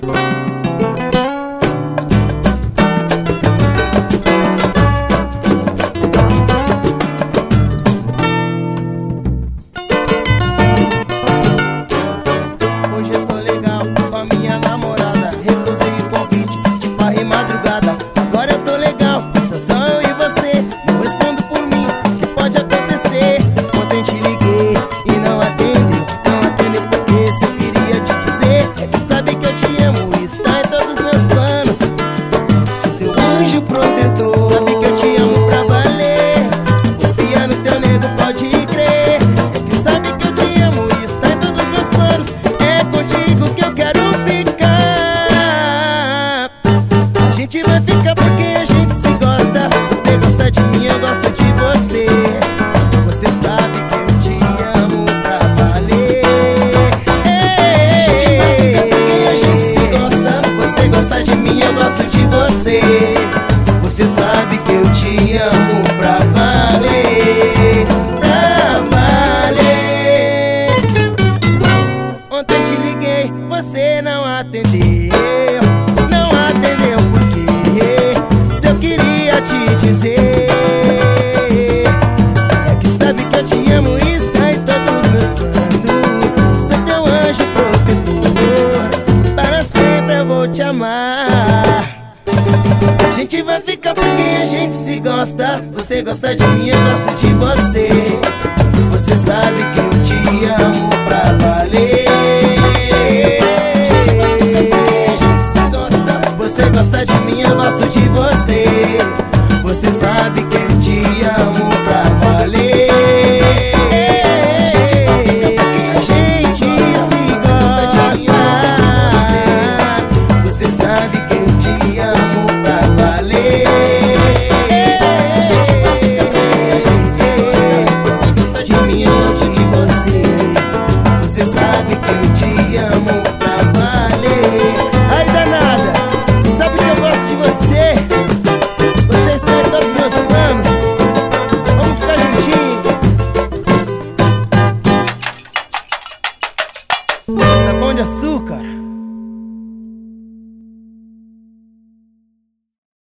Hoje eu tô legal com a minha namorada. Recusei o convite de farra e madrugada. Agora eu tô legal, está só eu e você. Não respondo por mim, o que pode acontecer? Ontem te liguei e não atendeu. Não atendeu porque se eu queria te dizer é que sabe que eu te amo e está em todos os meus planos. Sou seu anjo protetor, sabe que eu te amo pra valer. Confia no teu nego, pode crer. É que sabe que eu te amo e está em todos os meus planos. É contigo que eu quero ficar. A gente vai ficar porque a gente se gosta. Você gosta de mim, eu gosto de você. Você sabe que eu te amo pra valer. A gente vai ficar porque a gente se gosta. Você gosta de mim, eu gosto de você. Você sabe que eu te amo pra valer. Pra valer. Ontem te liguei, você não atendeu. Não atendeu porque se eu queria te dizer é que sabe que eu te amo e está em todos os meus planos. Sou teu anjo protetor, para sempre eu vou te amar. A gente vai ficar porque a gente se gosta. Você gosta de mim, eu gosto de você. Você sabe que eu te amo pra valer. A gente vai ficar porque a gente se gosta. Você gosta de mim, eu gosto de você. Você sabe que eu te amo pra valer. A gente vai ficar porque a gente se gosta. Você sabe que eu te amo pra valer. A gente vai ficar porque a gente se gosta. Você gosta de mim, eu gosto de você. Você sabe que eu te amo pra valer. Ai, danada, você sabe que eu gosto de você. Você está em todos os meus planos. Vamos ficar juntinho. Tá bom de açúcar?